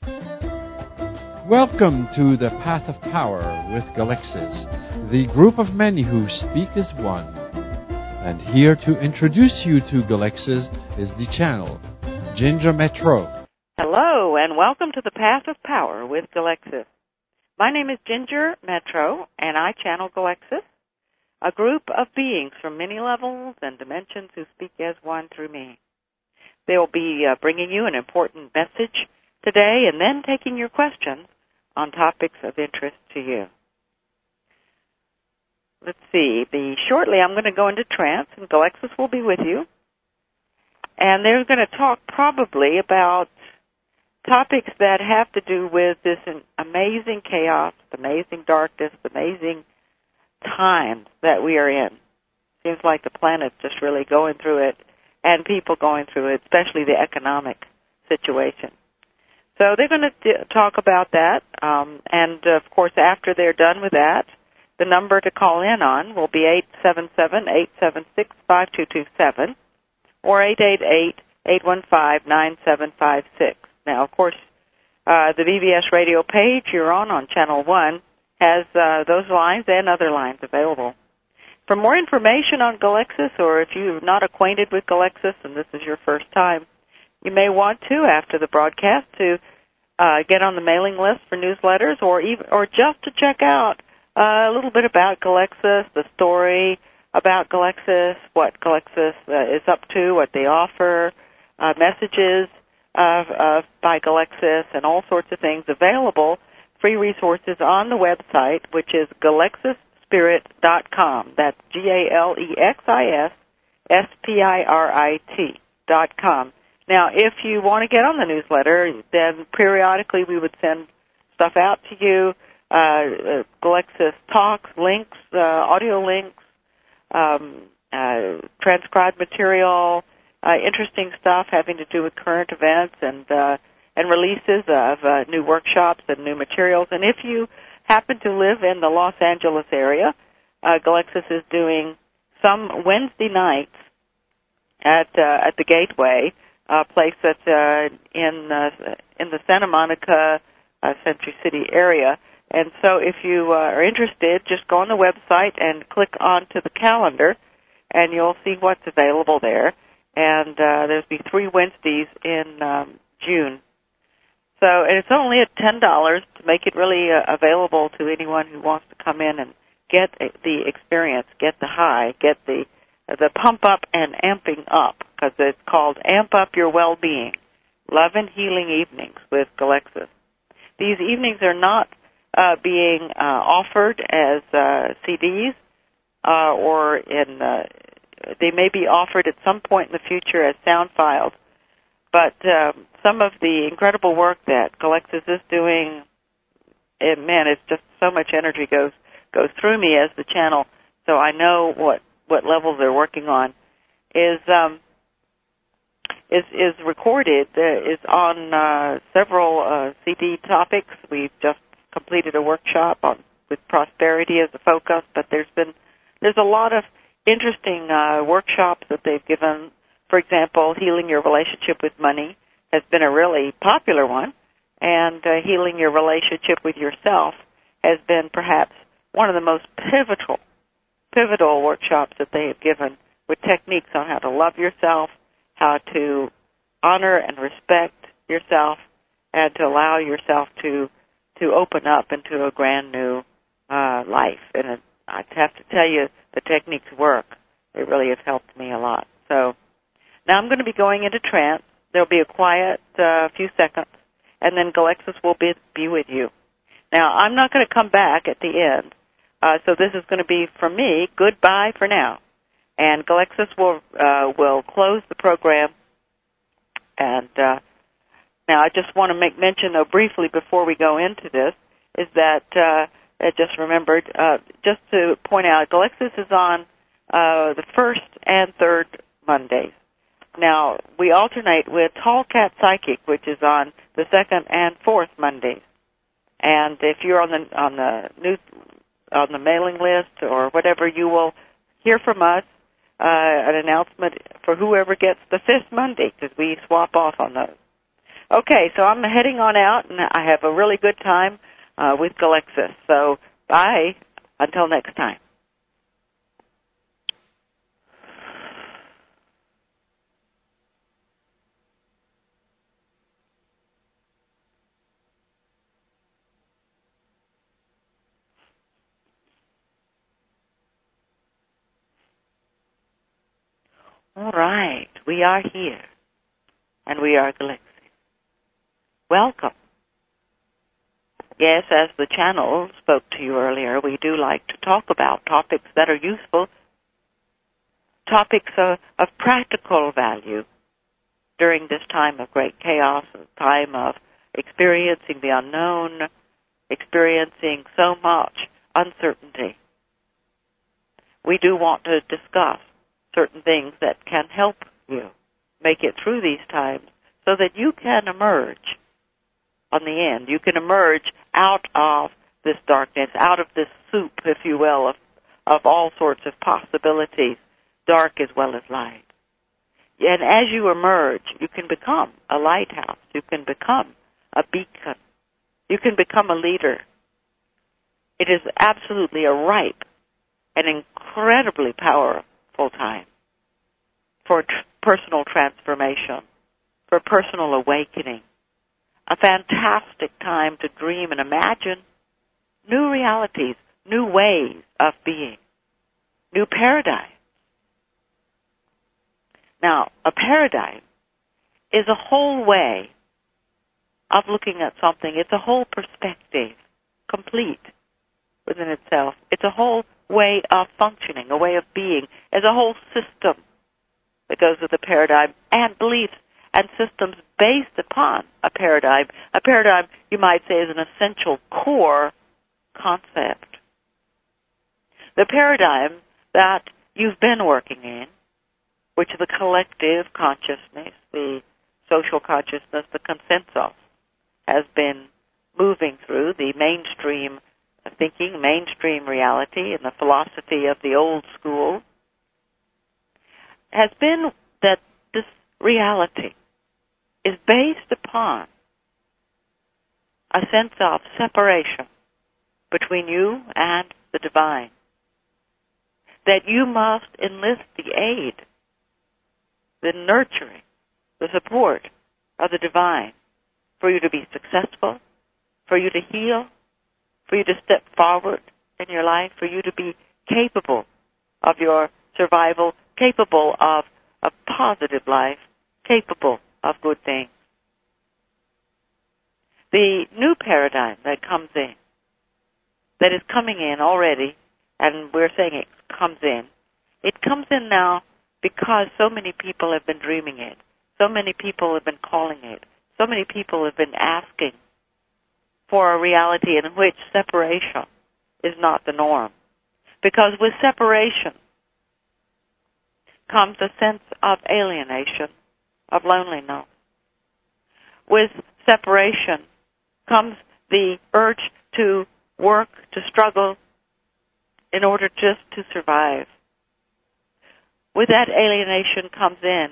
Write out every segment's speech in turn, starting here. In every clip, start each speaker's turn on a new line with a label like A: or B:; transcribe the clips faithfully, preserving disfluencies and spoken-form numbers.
A: Welcome to the Path of Power with Galexis, the group of many who speak as one. And here to introduce you to Galexis is the channel, Ginger Metro.
B: Hello, and welcome to the Path of Power with Galexis. My name is Ginger Metro, and I channel Galexis, a group of beings from many levels and dimensions who speak as one through me. They will be uh, bringing you an important message today and then taking your questions on topics of interest to you. Let's see. The, shortly I'm going to go into trance, and Galexis will be with you. And they're going to talk probably about topics that have to do with this amazing chaos, amazing darkness, amazing times that we are in. Seems like the planet's just really going through it, and people going through it, especially the economic situation. So they're going to d- talk about that, um, and of course after they're done with that, the number to call in on will be eight seven seven, eight seven six, five two two seven or eight eight eight, eight one five, nine seven five six. Now, of course, uh, the B B S radio page you're on on Channel one has uh, those lines and other lines available. For more information on Galexis, or if you're not acquainted with Galexis and this is your first time, you may want to, after the broadcast, to uh, get on the mailing list for newsletters, or even, or just to check out uh, a little bit about Galexis, the story about Galexis, what Galexis uh, is up to, what they offer, uh, messages uh, uh, by Galexis, and all sorts of things available, free resources on the website, which is galexis spirit dot com. That's G A L E X I S S P I R I T dot com. Now, if you want to get on the newsletter, then periodically we would send stuff out to you, uh, uh, Galexis talks, links, uh, audio links, um, uh, transcribed material, uh, interesting stuff having to do with current events and uh, and releases of uh, new workshops and new materials. And if you happen to live in the Los Angeles area, uh, Galexis is doing some Wednesday nights at uh, at the Gateway, a place that's uh, in uh, in the Santa Monica, uh, Century City area. And so if you uh, are interested, just go on the website and click onto the calendar, and you'll see what's available there. And uh, there'll be three Wednesdays in um, June. So, and it's only at ten dollars to make it really uh, available to anyone who wants to come in and get the experience, get the high, get the the pump up and amping up, because it's called Amp Up Your Well-Being, Love and Healing Evenings with Galexis. These evenings are not uh, being uh, offered as uh, C Ds, uh, or in, uh, they may be offered at some point in the future as sound files, but um, some of the incredible work that Galexis is doing, it, man, it's just so much energy goes goes through me as the channel, so I know what what levels they're working on, is um, is is recorded, uh, is on uh, several uh, C D topics. We've just completed a workshop on with prosperity as a focus, but there's been there's a lot of interesting uh, workshops that they've given. For example, healing your relationship with money has been a really popular one, and uh, healing your relationship with yourself has been perhaps one of the most pivotal pivotal workshops that they have given, with techniques on how to love yourself, how to honor and respect yourself, and to allow yourself to to open up into a brand new uh, life. And it, I have to tell you, the techniques work. They really have helped me a lot. So now I'm going to be going into trance. There'll be a quiet uh, few seconds, and then Galexis will be, be with you. Now, I'm not going to come back at the end. Uh, so this is going to be, from me, goodbye for now. And Galexis will uh, will close the program. And uh, now I just want to make mention, though, briefly before we go into this, is that uh, I just remembered, uh, just to point out, Galexis is on uh, the first and third Mondays. Now, we alternate with Tall Cat Psychic, which is on the second and fourth Mondays. And if you're on the on the news on the mailing list or whatever, you will hear from us uh, an announcement for whoever gets the fifth Monday, because we swap off on those. Okay, so I'm heading on out, and I have a really good time uh, with Galexis. So bye until next time. All right, we are here, and we are Galexis. Welcome. Yes, as the channel spoke to you earlier, we do like to talk about topics that are useful, topics of, of practical value during this time of great chaos, a time of experiencing the unknown, experiencing so much uncertainty. We do want to discuss certain things that can help you make it through these times so that you can emerge on the end. You can emerge out of this darkness, out of this soup, if you will, of, of all sorts of possibilities, dark as well as light. And as you emerge, you can become a lighthouse. You can become a beacon. You can become a leader. It is absolutely a ripe and incredibly powerful time for tr- personal transformation, for personal awakening. A fantastic time to dream and imagine new realities, new ways of being, new paradigms. Now, a paradigm is a whole way of looking at something. It's a whole perspective, complete within itself. It's a whole way of functioning, a way of being. It's a whole system that goes with a paradigm and beliefs and systems based upon a paradigm. A paradigm, you might say, is an essential core concept. The paradigm that you've been working in, which the collective consciousness, the social consciousness, the consensus, has been moving through, the mainstream thinking, mainstream reality, and the philosophy of the old school, has been that this reality is based upon a sense of separation between you and the divine. That you must enlist the aid, the nurturing, the support of the divine for you to be successful, for you to heal, for you to step forward in your life, for you to be capable of your survival, capable of a positive life, capable of good things. The new paradigm that comes in, that is coming in already, and we're saying it comes in, it comes in now because so many people have been dreaming it. So many people have been calling it. So many people have been asking for a reality in which separation is not the norm. Because with separation comes a sense of alienation, of loneliness. With separation comes the urge to work, to struggle, in order just to survive. With that alienation comes in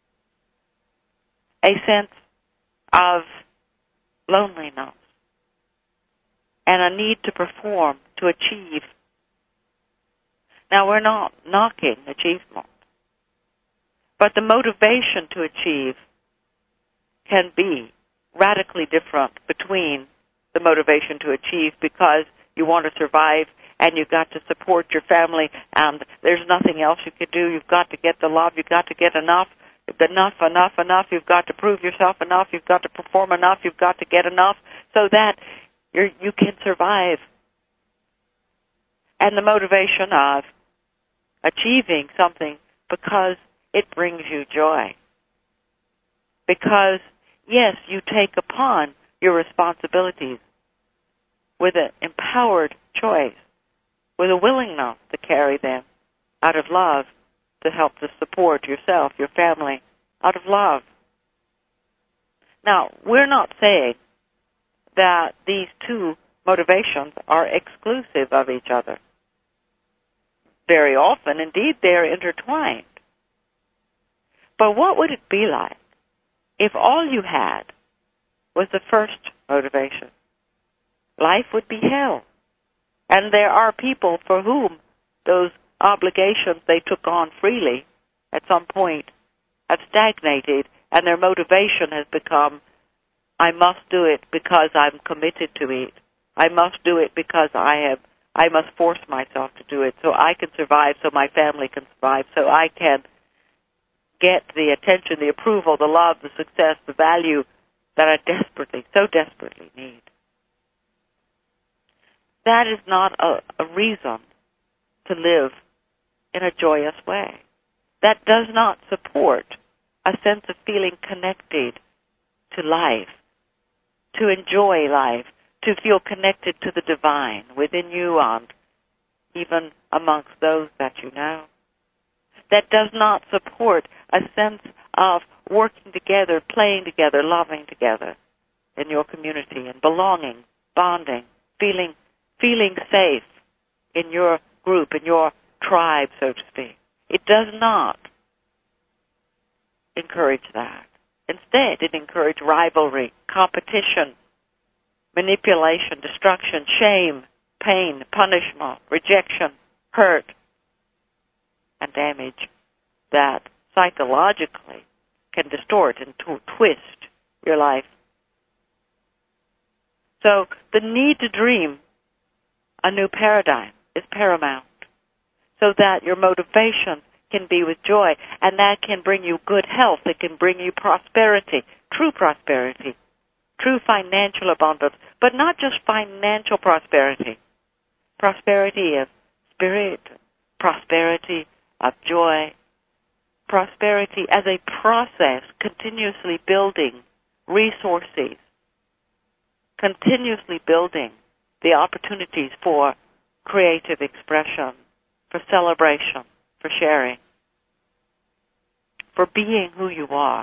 B: a sense of loneliness and a need to perform, to achieve. Now, we're not knocking achievement, but the motivation to achieve can be radically different between the motivation to achieve because you want to survive and you've got to support your family and there's nothing else you can do. You've got to get the love. You've got to get enough, enough, enough, enough. You've got to prove yourself enough. You've got to perform enough. You've got to get enough so that you're, you can survive. And the motivation of achieving something because it brings you joy. Because, yes, you take upon your responsibilities with an empowered choice, with a willingness to carry them out of love, to help to support yourself, your family, out of love. Now, we're not saying that these two motivations are exclusive of each other. Very often, indeed, they are intertwined. But what would it be like if all you had was the first motivation, life would be hell. And there are people for whom those obligations they took on freely at some point have stagnated, and their motivation has become, I must do it because I'm committed to it. I must do it because I have, I must force myself to do it so I can survive, so my family can survive, so I can get the attention, the approval, the love, the success, the value that I desperately, so desperately need. That is not a, a reason to live in a joyous way. That does not support a sense of feeling connected to life, to enjoy life, to feel connected to the divine within you and even amongst those that you know. That does not support a sense of working together, playing together, loving together in your community and belonging, bonding, feeling feeling safe in your group, in your tribe, so to speak. It does not encourage that. Instead, it encourages rivalry, competition, manipulation, destruction, shame, pain, punishment, rejection, hurt, and damage that psychologically can distort and to twist your life. So the need to dream a new paradigm is paramount so that your motivation can be with joy, and that can bring you good health. It can bring you prosperity, true prosperity, true financial abundance, but not just financial prosperity, prosperity of spirit, prosperity of joy, prosperity as a process, continuously building resources, continuously building the opportunities for creative expression, for celebration, for sharing, for being who you are.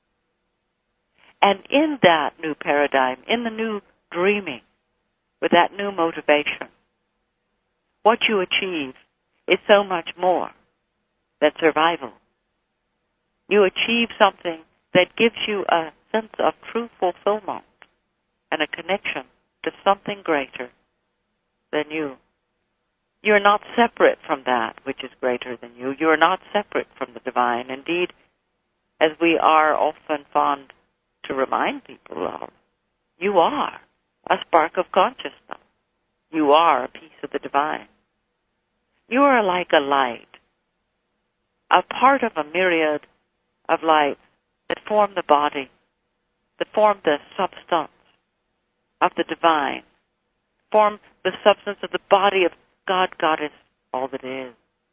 B: And in that new paradigm, in the new dreaming, with that new motivation, what you achieve is so much more than survival. You achieve something that gives you a sense of true fulfillment and a connection to something greater than you. You're not separate from that which is greater than you. You're not separate from the divine. Indeed, as we are often fond to remind people of, you are a spark of consciousness. You are a piece of the divine. You are like a light, a part of a myriad of lights that form the body, that form the substance of the divine, form the substance of the body of God, Goddess, all that is.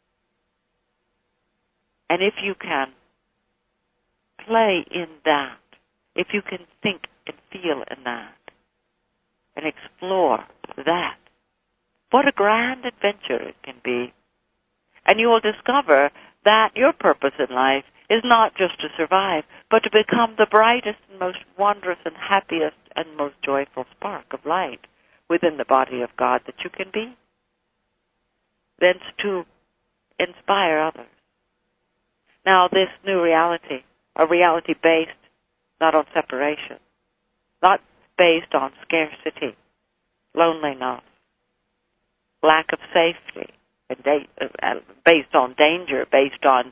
B: And if you can play in that, if you can think and feel in that, and explore that, what a grand adventure it can be. And you will discover that your purpose in life is not just to survive, but to become the brightest and most wondrous and happiest and most joyful spark of light within the body of God that you can be. Thence to inspire others. Now this new reality, a reality based not on separation, not based on scarcity, loneliness, lack of safety, and da- uh, based on danger, based on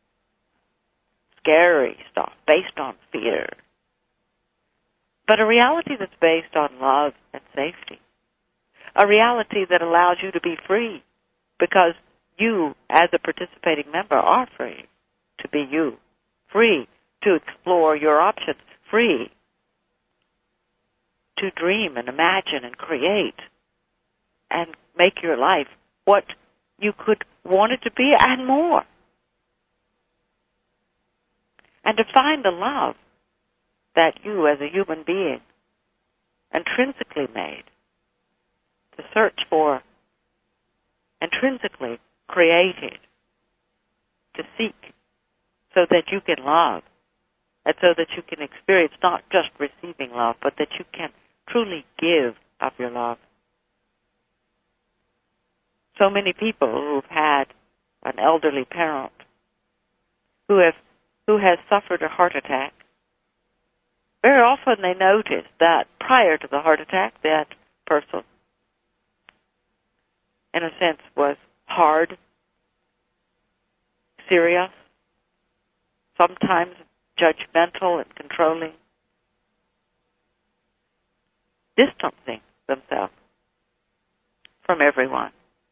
B: scary stuff, based on fear, but a reality that's based on love and safety, a reality that allows you to be free because you, as a participating member, are free to be you, free to explore your options, free to dream and imagine and create and make your life what you could want it to be and more. And to find the love that you as a human being intrinsically made, to search for intrinsically created, to seek so that you can love and so that you can experience not just receiving love, but that you can truly give of your love. So many people who've had an elderly parent who have who has suffered a heart attack, very often they notice that prior to the heart attack, that person, in a sense, was hard, serious, sometimes judgmental and controlling, distancing themselves from everyone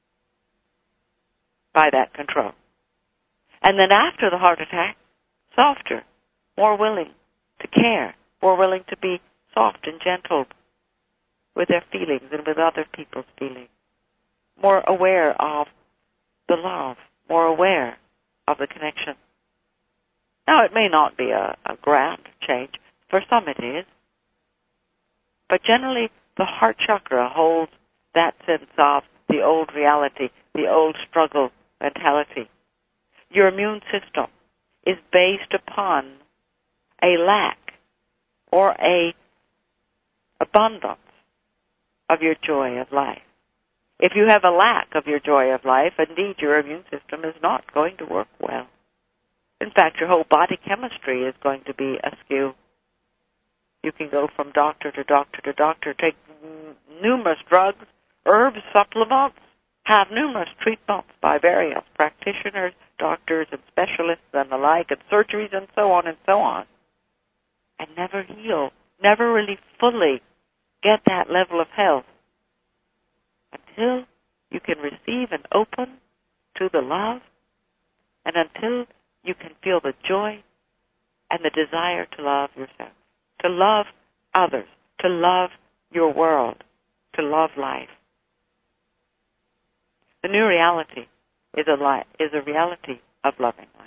B: by that control. And then after the heart attack, softer, more willing to care, more willing to be soft and gentle with their feelings and with other people's feelings, more aware of the love, more aware of the connection. Now, it may not be a, a grand change. For some it is. But generally, the heart chakra holds that sense of the old reality, the old struggle mentality. Your immune system is based upon a lack or a abundance of your joy of life. If you have a lack of your joy of life, indeed your immune system is not going to work well. In fact, your whole body chemistry is going to be askew. You can go from doctor to doctor to doctor, take n- numerous drugs, herbs, supplements, have numerous treatments by various practitioners, doctors and specialists and the like, and surgeries and so on and so on, and never heal, never really fully get that level of health until you can receive and open to the love, and until you can feel the joy and the desire to love yourself, to love others, to love your world, to love life. The new reality is a li- is a reality of loving life.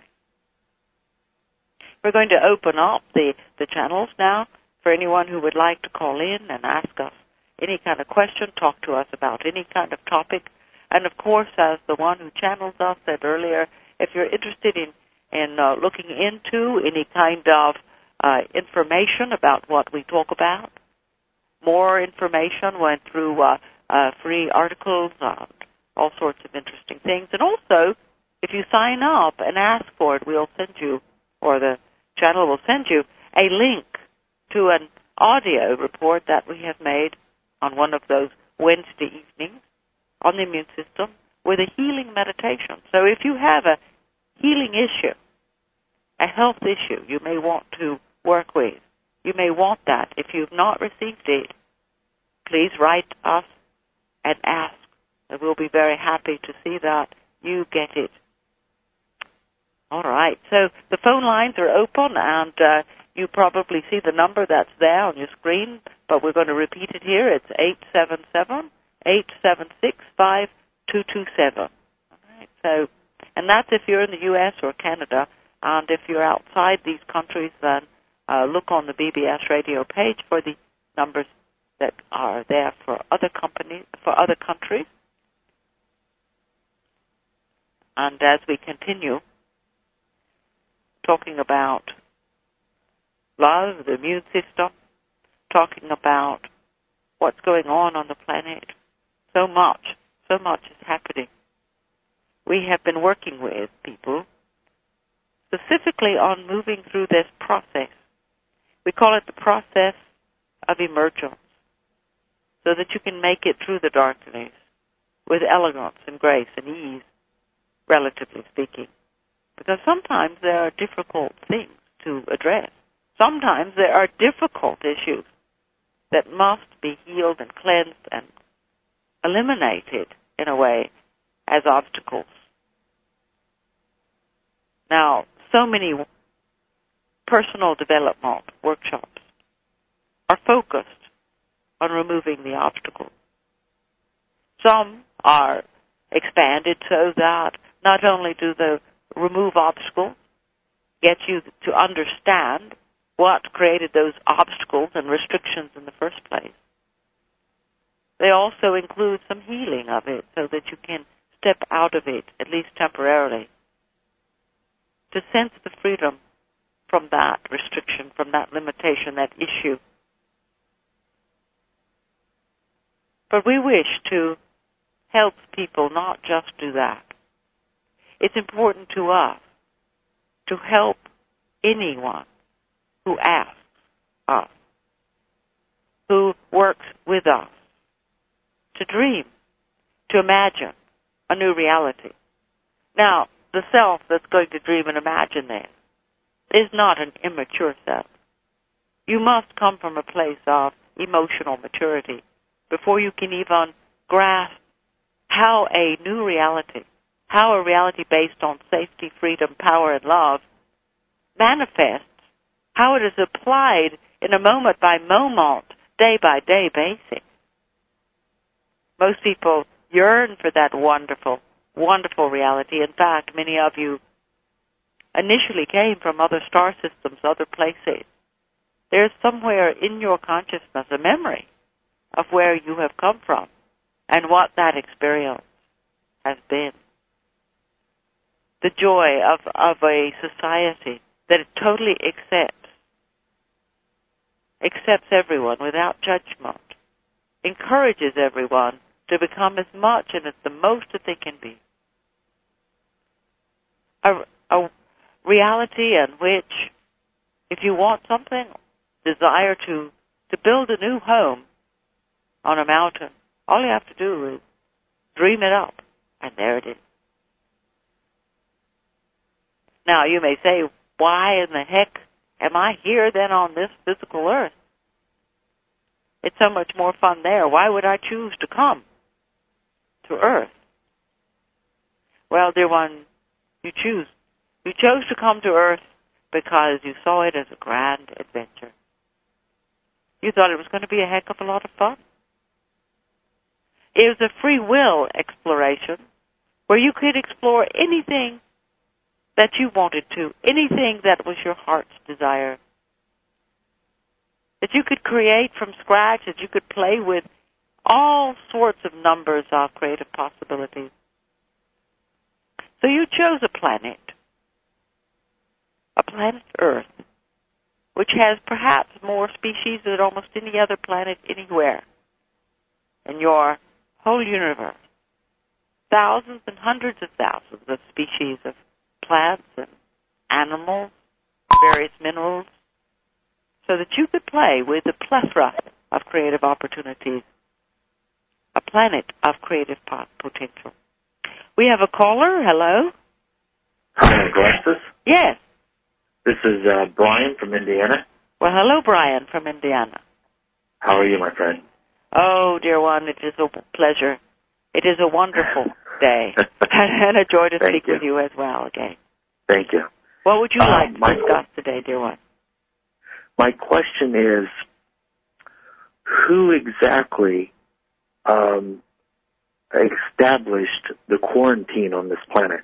B: We're going to open up the, the channels now for anyone who would like to call in and ask us any kind of question, talk to us about any kind of topic. And of course, as the one who channels us said earlier, if you're interested in in uh, looking into any kind of uh, information about what we talk about, more information went through uh, uh, free articles, uh, all sorts of interesting things. And also, if you sign up and ask for it, we'll send you, or the channel will send you, a link to an audio report that we have made on one of those Wednesday evenings on the immune system with a healing meditation. So if you have a healing issue, a health issue you may want to work with, you may want that. If you've not received it, please write us and ask, and we'll be very happy to see that you get it. All right, so the phone lines are open, and uh, you probably see the number that's there on your screen, but we're going to repeat it here. It's eight seven seven, eight seven six, five two two seven. All right, so, and that's if you're in the U S or Canada, and if you're outside these countries, then uh, look on the B B S radio page for the numbers that are there for other companies, for other countries. And as we continue talking about love, the immune system, talking about what's going on on the planet, so much, so much is happening. We have been working with people specifically on moving through this process. We call it the process of emergence, so that you can make it through the darkness with elegance and grace and ease, relatively speaking. Because sometimes there are difficult things to address. Sometimes there are difficult issues that must be healed and cleansed and eliminated, in a way, as obstacles. Now, so many personal development workshops are focused on removing the obstacles. Some are expanded so that not only do they remove obstacles, get you to understand what created those obstacles and restrictions in the first place, they also include some healing of it so that you can step out of it, at least temporarily, to sense the freedom from that restriction, from that limitation, that issue. But we wish to help people not just do that. It's important to us to help anyone who asks us who works with us to dream, to imagine a new reality. Now, the self that's going to dream and imagine this is not an immature self. You must come from a place of emotional maturity before you can even grasp how a new reality, how a reality based on safety, freedom, power, and love manifests, how it is applied in a moment-by-moment, day-by-day basis. Most people yearn for that wonderful, wonderful reality. In fact, many of you initially came from other star systems, other places. There's somewhere in your consciousness a memory of where you have come from and what that experience has been. The joy of, of a society that totally accepts, accepts everyone without judgment, encourages everyone to become as much and as the most that they can be. A, a reality in which, if you want something, desire to, to build a new home on a mountain, all you have to do is dream it up, and there it is. Now, you may say, why in the heck am I here then on this physical earth? It's so much more fun there. Why would I choose to come to earth? Well, dear one, you choose. You chose to come to earth because you saw it as a grand adventure. You thought it was going to be a heck of a lot of fun. It was a free will exploration where you could explore anything that you wanted to, anything that was your heart's desire. That you could create from scratch, that you could play with all sorts of numbers of creative possibilities. So you chose a planet, a planet Earth, which has perhaps more species than almost any other planet anywhere in your whole universe. Thousands and hundreds of thousands of species of plants and animals, various minerals, so that you could play with a plethora of creative opportunities, a planet of creative potential. We have a caller. Hello?
C: Hi, Galexis.
B: Yes.
C: This is uh, Brian from Indiana.
B: Well, hello, Brian from Indiana.
C: How are you, my friend?
B: Oh, dear one, it is a pleasure. It is a wonderful day, and a joy to speak
C: you.
B: with you as well again.
C: Thank you.
B: What would you
C: um,
B: like to
C: my,
B: discuss today, dear one?
C: My question is, who exactly um, established the quarantine on this planet?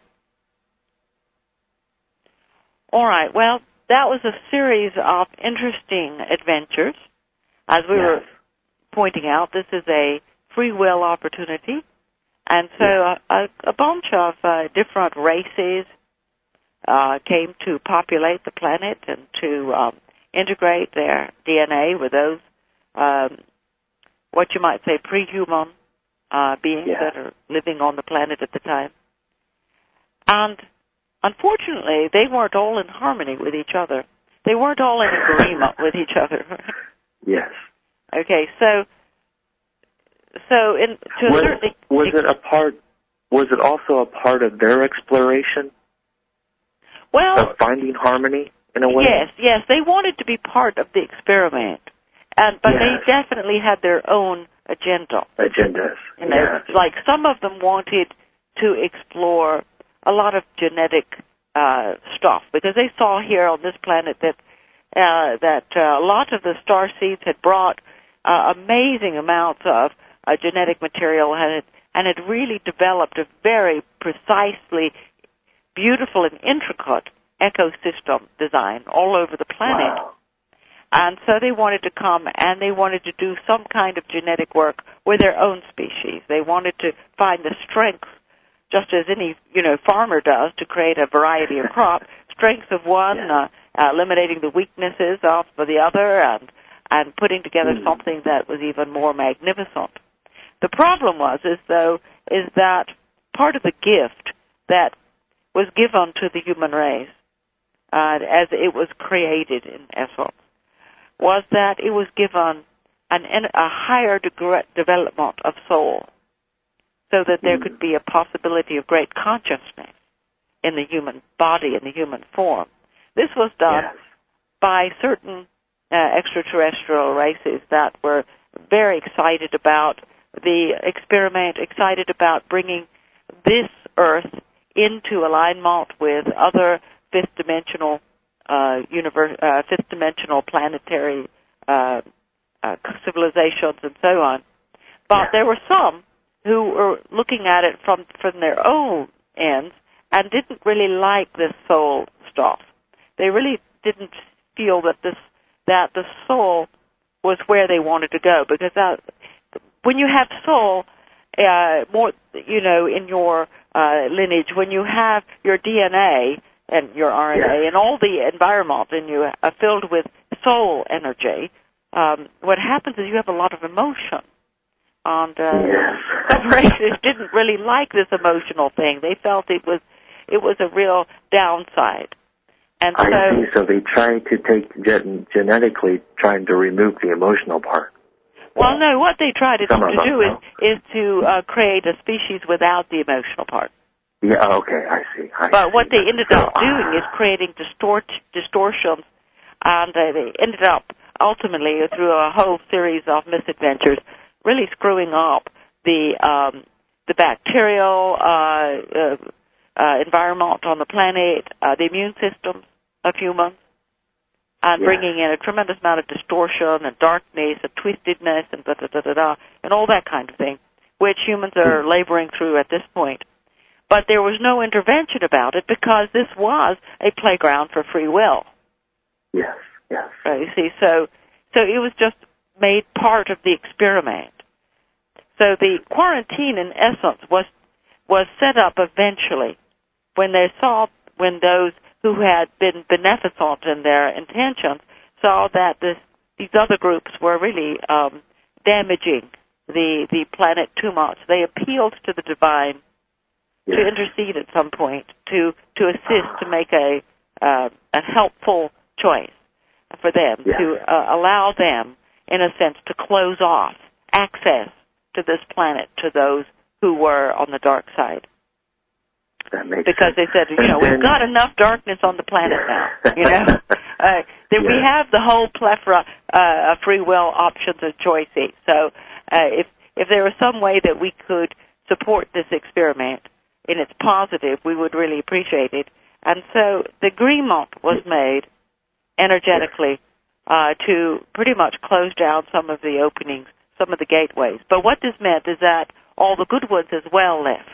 B: All right. Well, that was a series of interesting adventures. As we
C: yes.
B: were pointing out, this is a free will opportunity. And so
C: yes.
B: a, a bunch of uh, different races uh, came to populate the planet and to um, integrate their D N A with those, um, what you might say, pre-human uh, beings
C: yes.
B: that are living on the planet at the time. And unfortunately, they weren't all in harmony with each other. They weren't all in agreement with each other.
C: Yes.
B: Okay, so so in to
C: was,
B: a certain
C: was it a part? Was it also a part of their exploration?
B: Well,
C: of finding harmony in a way.
B: Yes, yes, they wanted to be part of the experiment, and but
C: yes.
B: they definitely had their own agenda.
C: Agendas.
B: You know,
C: yes.
B: like some of them wanted to explore a lot of genetic uh, stuff because they saw here on this planet that uh, that uh, a lot of the star seeds had brought uh, amazing amounts of uh, genetic material and it, and it really developed a very precisely beautiful and intricate ecosystem design all over the planet.
C: Wow.
B: And so they wanted to come and they wanted to do some kind of genetic work with their own species. They wanted to find the strength, just as any, you know, farmer does to create a variety of crop, strengths of one,
C: yeah.
B: uh, eliminating the weaknesses of the other, and, and putting together
C: mm.
B: something that was even more magnificent. The problem was, is though, is that part of the gift that was given to the human race, uh, as it was created in essence, was that it was given an, a higher degree, development of soul, so that there could be a possibility of great consciousness in the human body, in the human form. This was done yes. by certain uh, extraterrestrial races that were very excited about the experiment, excited about bringing this Earth into alignment with other fifth-dimensional, uh, universe, uh, fifth-dimensional planetary uh, uh, civilizations and so on. But yeah. there were some who were looking at it from, from their own ends and didn't really like this soul stuff. They really didn't feel that this that the soul was where they wanted to go, because that, when you have soul, uh, more you know, in your uh, lineage, when you have your D N A and your R N A yes. and all the environment, and you are filled with soul energy, um, what happens is you have a lot of emotion. And uh,
C: yes.
B: some races didn't really like this emotional thing. They felt it was it was a real downside. And
C: I
B: so,
C: see. So they try to take gen- genetically trying to remove the emotional part.
B: Well, no. What they try to, to do is
C: know.
B: is to uh, create a species without the emotional part.
C: Yeah. Okay. I see. I
B: but
C: see.
B: what they ended
C: so,
B: up doing is creating distort distortions, and uh, they ended up ultimately through a whole series of misadventures, really screwing up the um, the bacterial uh, uh, uh, environment on the planet, uh, the immune systems of humans, and
C: yes.
B: bringing in a tremendous amount of distortion and darkness and twistedness and da da da da da and all that kind of thing, which humans are laboring through at this point. But there was no intervention about it because this was a playground for free will.
C: Yes, yes.
B: Right, you see, so so it was just made part of the experiment. So the quarantine, in essence, was was set up eventually when they saw, when those who had been beneficent in their intentions saw that this, these other groups were really um, damaging the the planet too much. They appealed to the divine yes. to intercede at some point, to to assist, to make a uh, a helpful choice for them,
C: yes.
B: to uh, allow them, in a sense, to close off access to this planet to those who were on the dark side.
C: That makes
B: because
C: sense.
B: they said, you
C: and
B: know,
C: then,
B: we've got enough darkness on the planet now. You know, uh, that
C: yeah.
B: we have the whole plethora uh, of free will options and choices. So, uh, if if there was some way that we could support this experiment and it's positive, we would really appreciate it. And so the agreement was made energetically uh, to pretty much close down some of the openings, some of the gateways. But what this meant is that all the good ones as well left.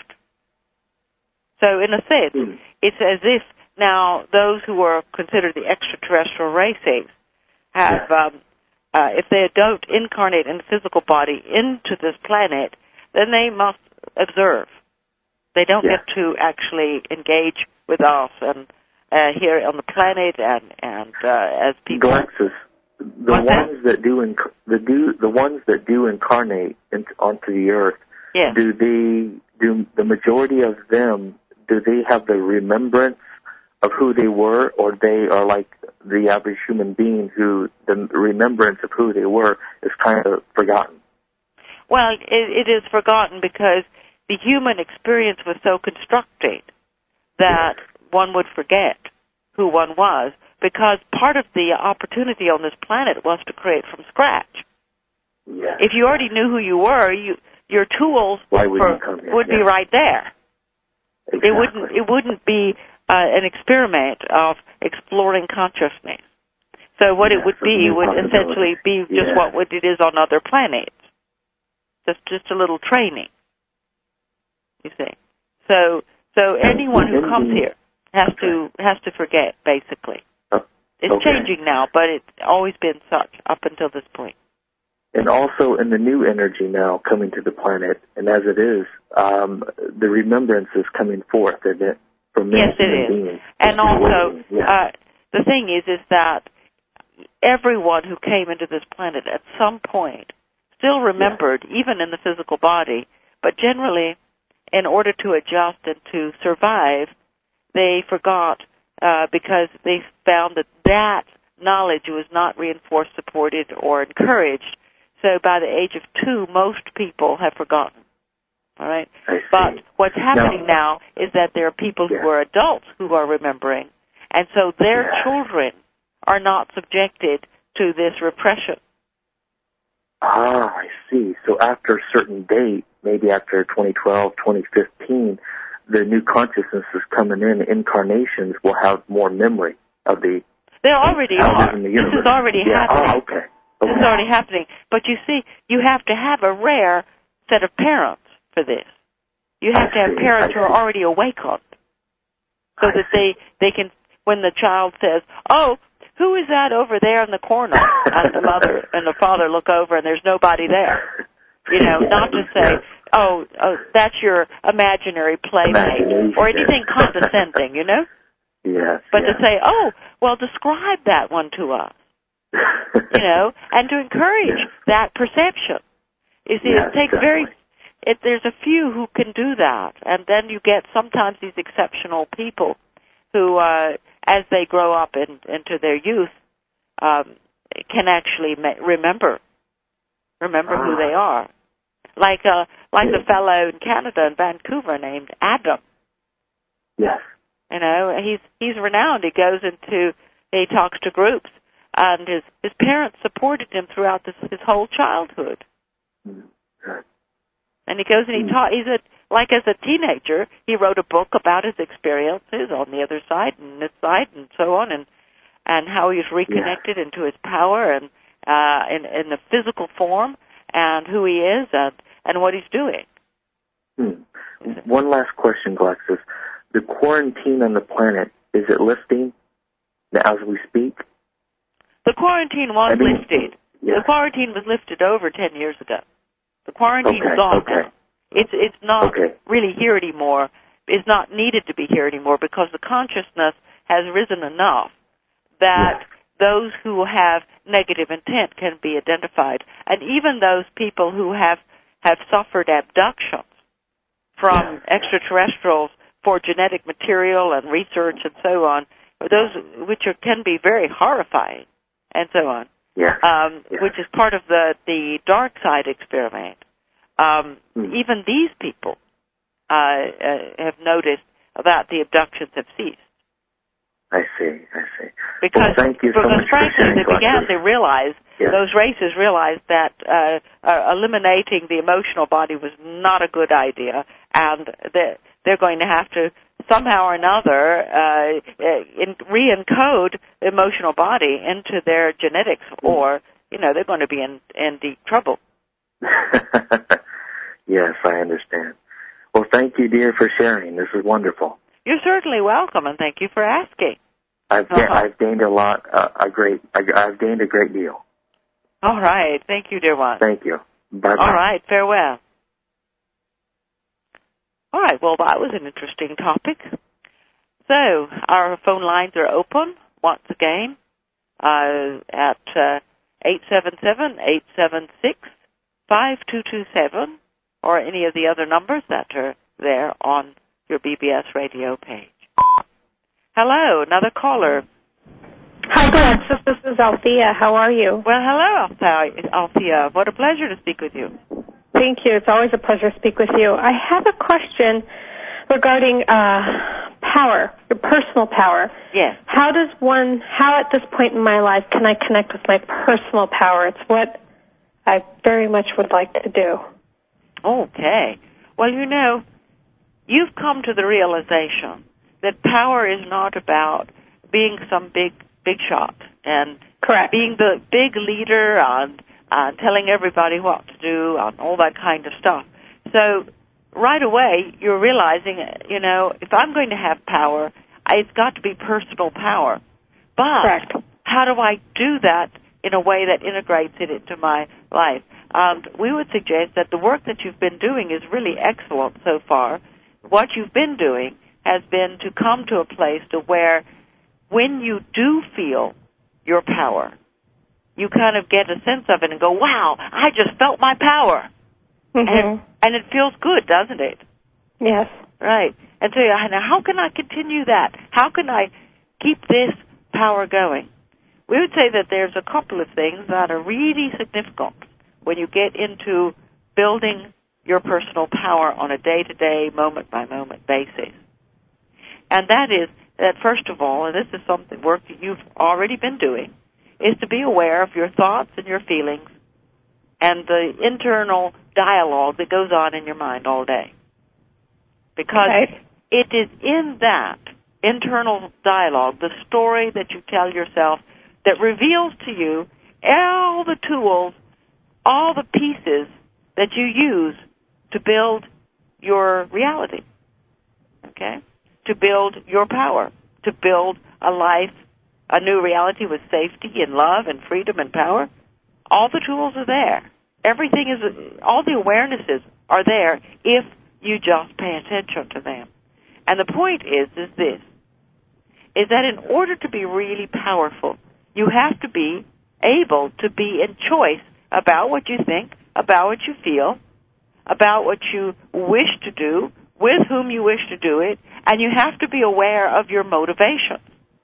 B: So in a sense, mm. it's as if now those who are considered the extraterrestrial races have, yeah. um, uh, if they don't incarnate in the physical body into this planet, then they must observe. They don't yeah. get to actually engage with us and uh, here on the planet and and uh, as people.
C: Galexus, the
B: What's
C: ones
B: that?
C: that do inc- the do the ones that do incarnate into, onto the earth.
B: Yeah.
C: Do they do the majority of them? Do they have the remembrance of who they were, or they are like the average human being who the remembrance of who they were is kind of forgotten?
B: Well, it, it is forgotten because the human experience was so constructed that yes. one would forget who one was, because part of the opportunity on this planet was to create from scratch.
C: Yes.
B: If you already knew who you were, you, your tools
C: Why would,
B: for,
C: you come here?
B: would
C: yeah.
B: be right there.
C: Exactly.
B: It wouldn't. It wouldn't be uh, an experiment of exploring consciousness. So what
C: yes,
B: it would be would essentially be just
C: yeah.
B: what it is on other planets. Just just a little training. You see. So so anyone who comes here has
C: okay.
B: to has to forget, basically.
C: Oh,
B: it's
C: okay.
B: changing now, but it's always been such up until this point.
C: And also in the new energy now coming to the planet, and as it is, um, the remembrance is coming forth, isn't it? From many
B: yes, it
C: human
B: is.
C: Beings.
B: And also,
C: yeah.
B: uh, the thing is, is that everyone who came into this planet at some point still remembered, yeah. even in the physical body, but generally, in order to adjust and to survive, they forgot uh, because they found that that knowledge was not reinforced, supported, or encouraged. So by the age of two, most people have forgotten. All right?
C: I see.
B: But what's happening now, now is that there are people
C: yeah.
B: who are adults who are remembering, and so their
C: yeah.
B: children are not subjected to this repression.
C: Ah, I see. So after a certain date, maybe after twenty twelve, twenty fifteen, the new consciousnesses coming in, incarnations, will have more memory of the...
B: They already are.
C: In the
B: this is already
C: yeah.
B: happening.
C: Oh, okay. okay.
B: This is already happening. But you see, you have to have a rare set of parents for this. You have
C: I
B: to have
C: see.
B: parents
C: I
B: who are
C: see.
B: already awakened, so
C: I
B: that
C: see.
B: they, they can, when the child says, oh, who is that over there in the corner? And the mother and the father look over and there's nobody there. You know, not to say, oh, oh that's your imaginary playmate or anything condescending, you know?
C: Yes.
B: But
C: yes.
B: to say, oh, well, describe that one to us, you know, and to encourage yes. that perception. You see,
C: yes,
B: it takes
C: definitely.
B: very, it, there's a few who can do that, and then you get sometimes these exceptional people who, uh, as they grow up in, into their youth, um, can actually ma- remember, remember
C: ah.
B: who they are. Like, uh, like the fellow in Canada, in Vancouver, named Adam.
C: Yes.
B: You know, he's he's renowned. He goes into, he talks to groups, and his his parents supported him throughout this, his whole childhood.
C: Mm-hmm.
B: And he goes and he mm-hmm. taught. He's a like as a teenager, he wrote a book about his experiences on the other side and this side and so on, and and how he's reconnected yeah. into his power and uh, in in the physical form and who he is and and what he's doing.
C: Hmm. One last question, Galexis. The quarantine on the planet, is it lifting as we speak?
B: The quarantine was
C: I mean,
B: lifted.
C: Yeah.
B: The quarantine was lifted over ten years ago. The quarantine
C: okay,
B: is gone
C: okay.
B: now. It's it's not
C: okay.
B: really here anymore. It's not needed to be here anymore because the consciousness has risen enough that
C: yes.
B: those who have negative intent can be identified. And even those people who have, have suffered abductions from
C: yes.
B: extraterrestrials for genetic material and research and so on, those which are, can be very horrifying and so on,
C: yes.
B: um,
C: yes.
B: which is part of the, the dark side experiment. Um,
C: mm.
B: Even these people uh, uh, have noticed that the abductions have ceased.
C: I see, I see.
B: Because,
C: well, thank you so
B: because
C: much
B: frankly,
C: for
B: they began to realize,
C: yes.
B: those races realized that uh, uh, eliminating the emotional body was not a good idea, and that they're going to have to somehow or another uh, in, re-encode the emotional body into their genetics, or, you know, they're going to be in, in deep trouble.
C: Yes, I understand. Well, thank you, dear, for sharing. This is wonderful.
B: You're certainly welcome, and thank you for asking.
C: I've,
B: uh-huh.
C: ga- I've gained a lot, uh, a great, I, I've gained a great deal.
B: All right. Thank you, dear one.
C: Thank you. Bye-bye.
B: All right. Farewell. All right. Well, that was an interesting topic. So our phone lines are open once again uh, at uh, eight seven seven, eight seven six, five two two seven or any of the other numbers that are there on your B B S radio page. Hello, another caller.
D: Hi, Galexis. This is Althea. How are you?
B: Well, hello, Althea. What a pleasure to speak with you.
D: Thank you. It's always a pleasure to speak with you. I have a question regarding uh, power, your personal power.
B: Yes.
D: How does one, how at this point in my life can I connect with my personal power? It's what I very much would like to do.
B: Okay. Well, you know, you've come to the realization that power is not about being some big, big shot and
D: Correct.
B: being the big leader and uh, telling everybody what to do and all that kind of stuff. So right away, you're realizing, you know, if I'm going to have power, it's got to be personal power. But
D: Correct.
B: how do I do that in a way that integrates it into my life? And we would suggest that the work that you've been doing is really excellent so far. What you've been doing has been to come to a place to where when you do feel your power, you kind of get a sense of it and go, wow, I just felt my power.
D: Mm-hmm.
B: And, and it feels good, doesn't it?
D: Yes.
B: Right. And so now how can I continue that? How can I keep this power going? We would say that there's a couple of things that are really significant when you get into building your personal power on a day-to-day, moment-by-moment basis. And that is that, first of all, and this is something work that you've already been doing, is to be aware of your thoughts and your feelings and the internal dialogue that goes on in your mind all day. Because okay. it is in that internal dialogue, the story that you tell yourself, that reveals to you all the tools, all the pieces that you use to build your reality, okay? To build your power, to build a life, a new reality with safety and love and freedom and power. All the tools are there. Everything is, all the awarenesses are there if you just pay attention to them. And the point is, is this, is that in order to be really powerful, you have to be able to be in choice about what you think, about what you feel, about what you wish to do, with whom you wish to do it, and you have to be aware of your motivations.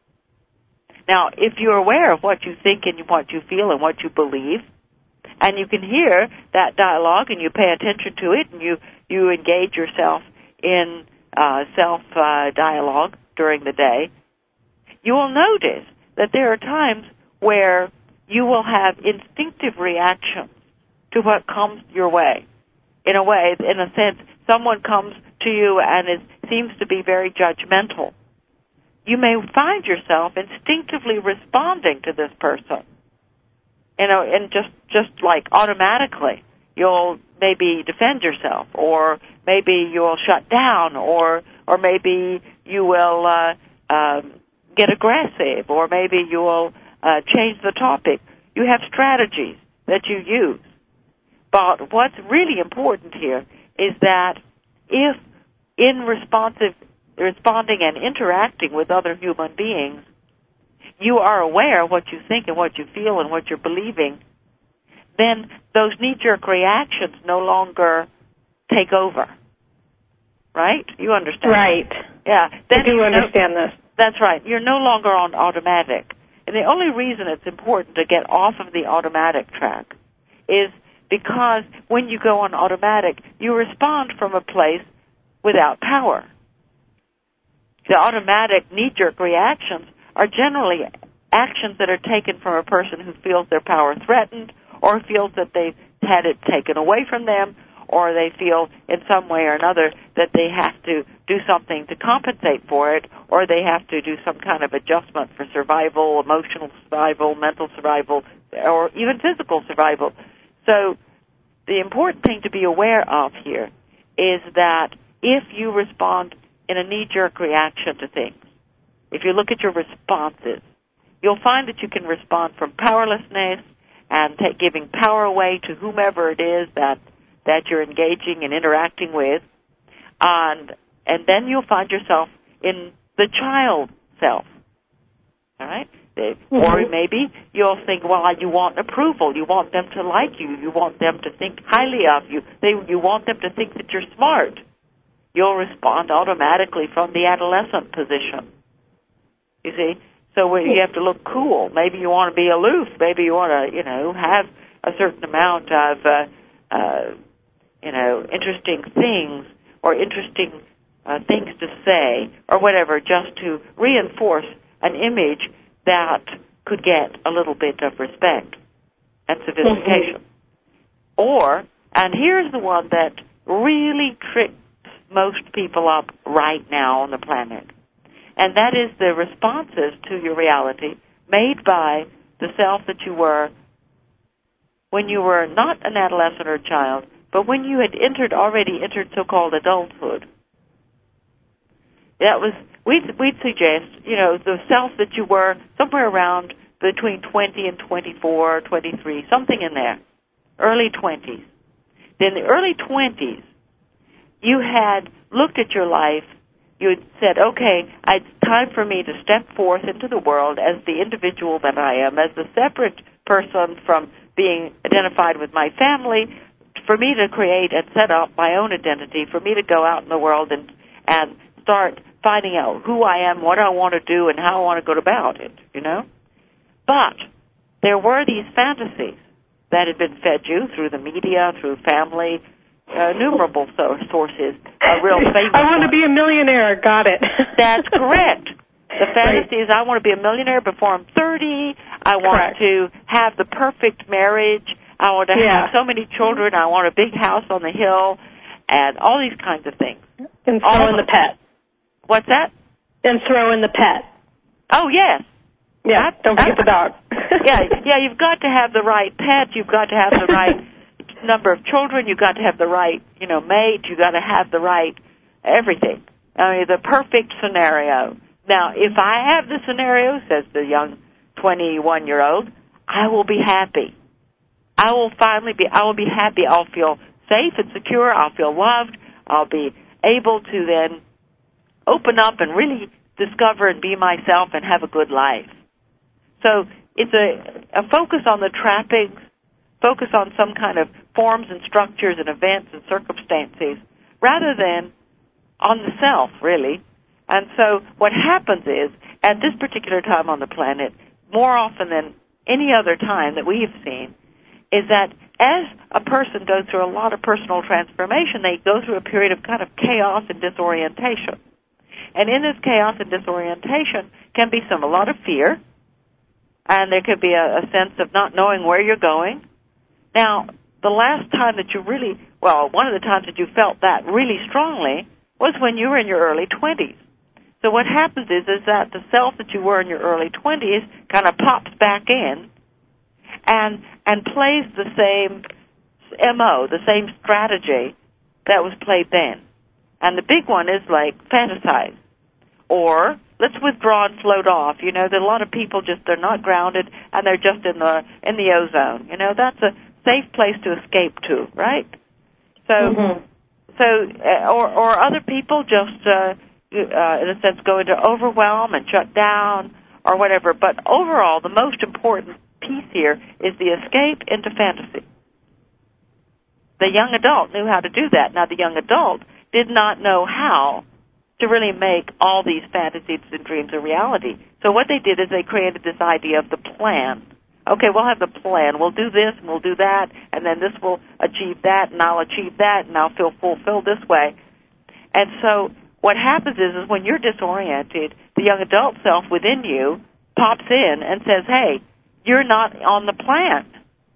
B: Now, if you're aware of what you think and what you feel and what you believe, and you can hear that dialogue and you pay attention to it and you, you engage yourself in uh, self-dialogue uh, during the day, you will notice that there are times where you will have instinctive reactions to what comes your way. In a way, in a sense, someone comes to you and is, seems to be very judgmental. You may find yourself instinctively responding to this person. You know, and just, just like automatically, you'll maybe defend yourself, or maybe you'll shut down, or, or maybe you will, uh, um, get aggressive, or maybe you will, uh, change the topic. You have strategies that you use. But what's really important here is that if in responsive, responding and interacting with other human beings, you are aware of what you think and what you feel and what you're believing, then those knee-jerk reactions no longer take over. Right? You understand?
D: Right.
B: Yeah. Then
D: I do understand
B: no,
D: this.
B: That's right. You're no longer on automatic. And the only reason it's important to get off of the automatic track is because when you go on automatic, you respond from a place without power. The automatic knee-jerk reactions are generally actions that are taken from a person who feels their power threatened, or feels that they've had it taken away from them, or they feel in some way or another that they have to do something to compensate for it, or they have to do some kind of adjustment for survival, emotional survival, mental survival, or even physical survival. So the important thing to be aware of here is that if you respond in a knee-jerk reaction to things, if you look at your responses, you'll find that you can respond from powerlessness and take, giving power away to whomever it is that that you're engaging and interacting with, and and then you'll find yourself in the child self. All right? Mm-hmm. Or maybe you'll think, well, you want approval. You want them to like you. You want them to think highly of you. They, you want them to think that you're smart. You'll respond automatically from the adolescent position. You see? So where you have to look cool. Maybe you want to be aloof. Maybe you want to, you know, have a certain amount of, uh, uh, you know, interesting things or interesting uh, things to say or whatever, just to reinforce an image that could get a little bit of respect and sophistication. Mm-hmm. Or, and here's the one that really tricks most people up right now on the planet, and that is the responses to your reality made by the self that you were when you were not an adolescent or a child, but when you had entered, already entered so-called adulthood. That was, we'd, we'd suggest, you know, the self that you were somewhere around between twenty and twenty-four, twenty-three, something in there, early twenties. In the early twenties, you had looked at your life, you had said, okay, it's time for me to step forth into the world as the individual that I am, as a separate person from being identified with my family, for me to create and set up my own identity, for me to go out in the world and, and start finding out who I am, what I want to do, and how I want to go about it, you know? But there were these fantasies that had been fed you through the media, through family, uh, innumerable so- sources, a real famous
D: I want
B: one.
D: to be a millionaire. Got it.
B: That's correct. The fantasy
D: Right.
B: is I want to be a millionaire before I'm thirty. I want
D: Correct.
B: to have the perfect marriage. I want to
D: Yeah.
B: have so many children. I want a big house on the hill, and all these kinds of things.
D: And throw
B: all
D: in the pet.
B: What's that?
D: And throw in the pet.
B: Oh, yes.
D: Yeah,
B: That,
D: don't forget the dog.
B: yeah, yeah, you've got to have the right pet. You've got to have the right number of children. You've got to have the right, you know, mate. You've got to have the right everything. I mean, the perfect scenario. Now, if I have the scenario, says the young twenty-one-year-old, I will be happy. I will finally be, I will be happy. I'll feel safe and secure. I'll feel loved. I'll be able to then open up and really discover and be myself and have a good life. So it's a, a focus on the trappings, focus on some kind of forms and structures and events and circumstances, rather than on the self, really. And so what happens is, at this particular time on the planet, more often than any other time that we have seen, is that as a person goes through a lot of personal transformation, they go through a period of kind of chaos and disorientation. And in this chaos and disorientation can be some, a lot of fear, and there could be a, a sense of not knowing where you're going. Now, the last time that you really, well, one of the times that you felt that really strongly was when you were in your early twenties. So what happens is, is that the self that you were in your early twenties kind of pops back in and and plays the same M O, the same strategy that was played then. And the big one is like fantasize. Or let's withdraw and float off. You know, that a lot of people just, they're not grounded and they're just in the in the ozone. You know, that's a safe place to escape to, right? So,
D: Mm-hmm.
B: so uh, or or other people just, uh, uh, in a sense, go into overwhelm and shut down or whatever. But overall, the most important piece here is the escape into fantasy. The young adult knew how to do that. Now, the young adult did not know how to really make all these fantasies and dreams a reality. So what they did is they created this idea of the plan. Okay, we'll have the plan. We'll do this and we'll do that, and then this will achieve that, and I'll achieve that, and I'll feel fulfilled this way. And so what happens is, is when you're disoriented, the young adult self within you pops in and says, hey, you're not on the plan.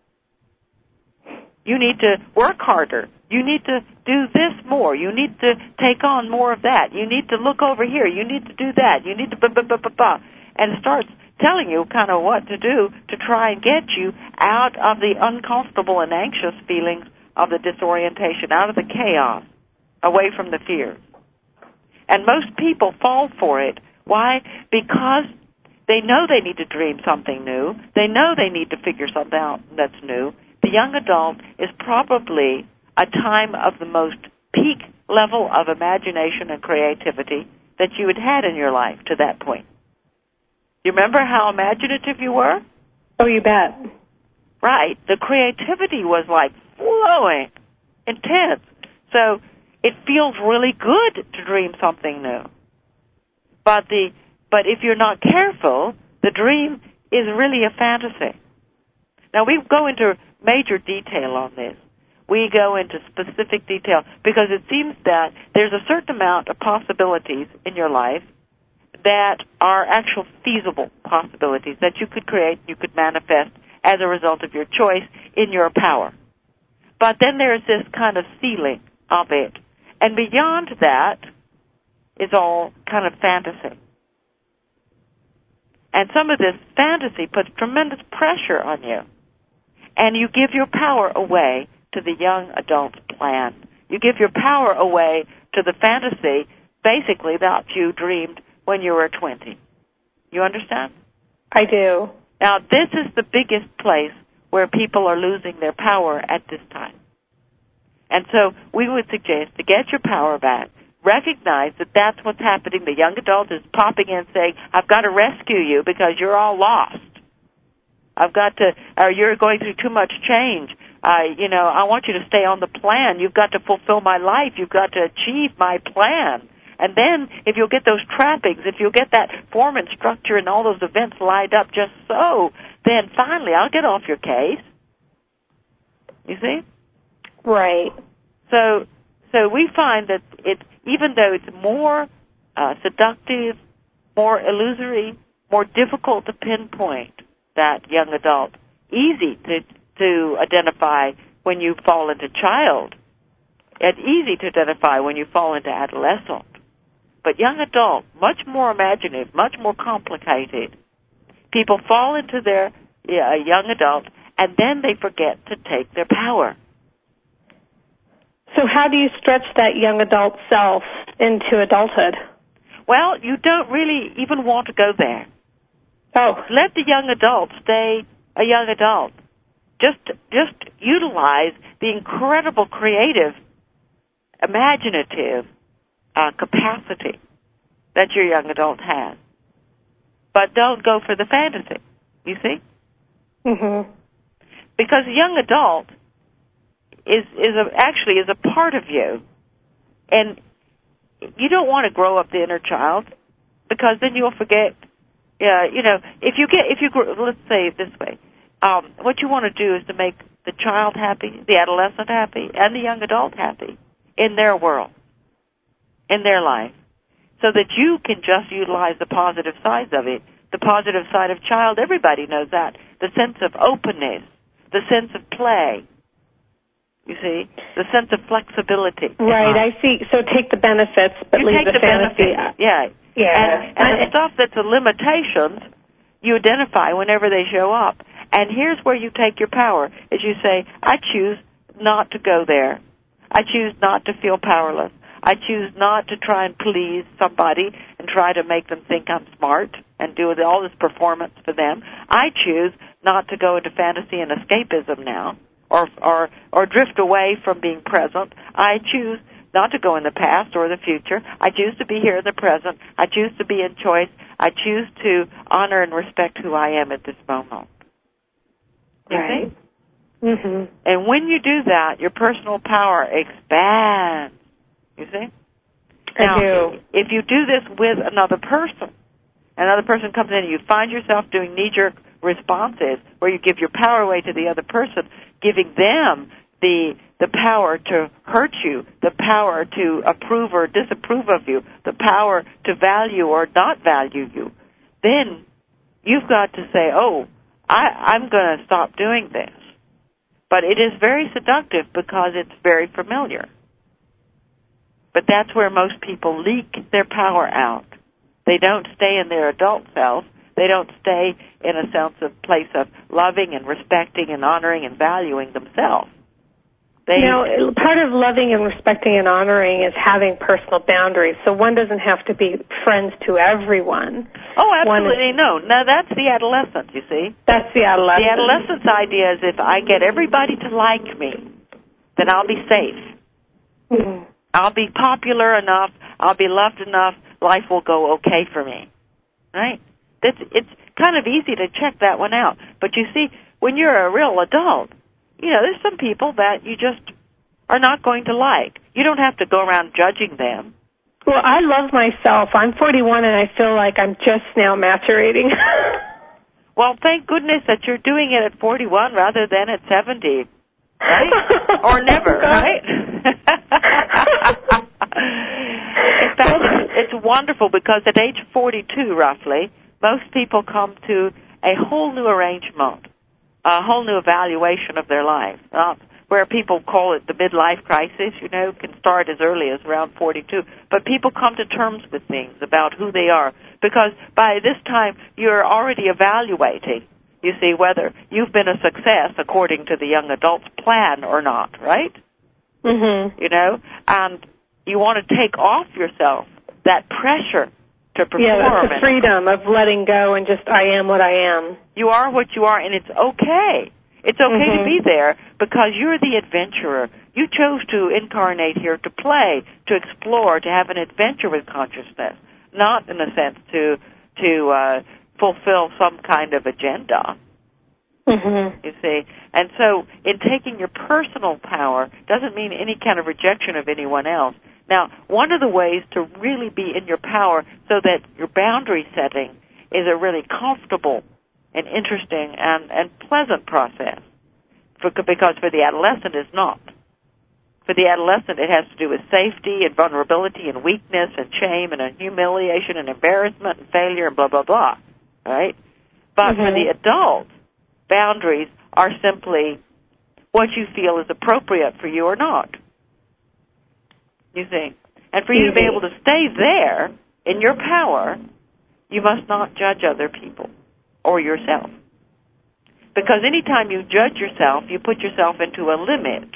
B: You need to work harder. You need to do this more. You need to take on more of that. You need to look over here. You need to do that. You need to blah, blah, blah, blah, blah. And it starts telling you kind of what to do to try and get you out of the uncomfortable and anxious feelings of the disorientation, out of the chaos, away from the fear. And most people fall for it. Why? Because they know they need to dream something new. They know they need to figure something out that's new. The young adult is probably a time of the most peak level of imagination and creativity that you had had in your life to that point. You remember how imaginative you were?
D: Oh, you bet.
B: Right. The creativity was like flowing, intense. So it feels really good to dream something new. But the but if you're not careful, the dream is really a fantasy. Now, we go into major detail on this. We go into specific detail because it seems that there's a certain amount of possibilities in your life that are actual feasible possibilities that you could create, you could manifest as a result of your choice in your power. But then there's this kind of ceiling of it. And beyond that is all kind of fantasy. And some of this fantasy puts tremendous pressure on you. And you give your power away to the young adult's plan. You give your power away to the fantasy, basically, that you dreamed when you were twenty. You understand?
D: I do.
B: Now, this is the biggest place where people are losing their power at this time. And so we would suggest to get your power back, recognize that that's what's happening. The young adult is popping in saying, I've got to rescue you because you're all lost. I've got to, or you're going through too much change. Uh, you know, I want you to stay on the plan. You've got to fulfill my life. You've got to achieve my plan. And then if you'll get those trappings, if you'll get that form and structure and all those events lined up just so, then finally I'll get off your case. You see?
D: Right.
B: So, so we find that it, even though it's more uh, seductive, more illusory, more difficult to pinpoint that young adult, easy to to identify when you fall into child, and easy to identify when you fall into adolescent. But young adult, much more imaginative, much more complicated. People fall into their yeah, young adult, and then they forget to take their power.
D: So how do you stretch that young adult self into adulthood?
B: Well, you don't really even want to go there.
D: Oh.
B: Let the young adult stay a young adult. Just, just utilize the incredible creative, imaginative uh, capacity that your young adult has. But don't go for the fantasy, you see?
D: Mm-hmm.
B: Because a young adult is is a, actually is a part of you, and you don't want to grow up the inner child, because then you'll forget. Yeah, you know, if you get if you grow, let's say it this way, um, what you want to do is to make the child happy, the adolescent happy, and the young adult happy in their world, in their life, so that you can just utilize the positive sides of it. The positive side of child, everybody knows that. The sense of openness, the sense of play. You see, the sense of flexibility.
D: Right,
B: uh,
D: I see. So take the benefits, but
B: you
D: leave
B: take
D: the,
B: the
D: fantasy.
B: benefits. Yeah,
D: yeah.
B: And, and the stuff that's the limitations, you identify whenever they show up. And here's where you take your power: is you say, I choose not to go there. I choose not to feel powerless. I choose not to try and please somebody and try to make them think I'm smart and do all this performance for them. I choose not to go into fantasy and escapism now, or or or drift away from being present. I choose not to go in the past or the future. I choose to be here in the present. I choose to be in choice. I choose to honor and respect who I am at this moment. You
D: right.
B: see?
D: Mm-hmm.
B: And when you do that, your personal power expands. You see?
D: I
B: Now,
D: do.
B: if you do this with another person, another person comes in and you find yourself doing knee-jerk responses where you give your power away to the other person, giving them the the power to hurt you, the power to approve or disapprove of you, the power to value or not value you, then you've got to say, oh, I, I'm going to stop doing this. But it is very seductive because it's very familiar. But that's where most people leak their power out. They don't stay in their adult self. They don't stay in a sense of place of loving and respecting and honoring and valuing themselves. They,
D: now, part of loving and respecting and honoring is having personal boundaries. So one doesn't have to be friends to everyone.
B: Oh, absolutely
D: is,
B: no. No, that's the adolescence, you see.
D: That's the adolescence.
B: The adolescence idea is if I get everybody to like me, then I'll be safe.
D: Mm-hmm.
B: I'll be popular enough. I'll be loved enough. Life will go okay for me. Right? That's, it's kind of easy to check that one out. But you see, when you're a real adult, you know, there's some people that you just are not going to like. You don't have to go around judging them.
D: Well, I love myself. I'm forty-one and I feel like I'm just now maturating.
B: Well, thank goodness that you're doing it at forty-one rather than at seventy. Right? Or never, right? In fact, it's wonderful because at age forty-two, roughly, most people come to a whole new arrangement, a whole new evaluation of their life. Uh, where people call it the midlife crisis, you know, can start as early as around forty-two. But people come to terms with things about who they are because by this time you're already evaluating, you see, whether you've been a success according to the young adult's plan or not, right?
D: Mm-hmm.
B: You know, and you want to take off yourself that pressure to perform.
D: Yeah, that's the freedom of letting go and just I am what I am.
B: You are what you are, and it's okay. It's okay
D: mm-hmm.
B: to be there because you're the adventurer. You chose to incarnate here to play, to explore, to have an adventure with consciousness, not in a sense to to uh, fulfill some kind of agenda.
D: Mm-hmm.
B: You see, and so in taking your personal power doesn't mean any kind of rejection of anyone else. Now, one of the ways to really be in your power so that your boundary setting is a really comfortable and interesting and, and pleasant process. For, because for the adolescent, it's not. For the adolescent, it has to do with safety and vulnerability and weakness and shame and humiliation and embarrassment and failure and blah, blah, blah. Right? But mm-hmm. for the adult, boundaries are simply what you feel is appropriate for you or not. You see? And for you to be able to stay there in your power, you must not judge other people or yourself. Because anytime you judge yourself, you put yourself into a limit.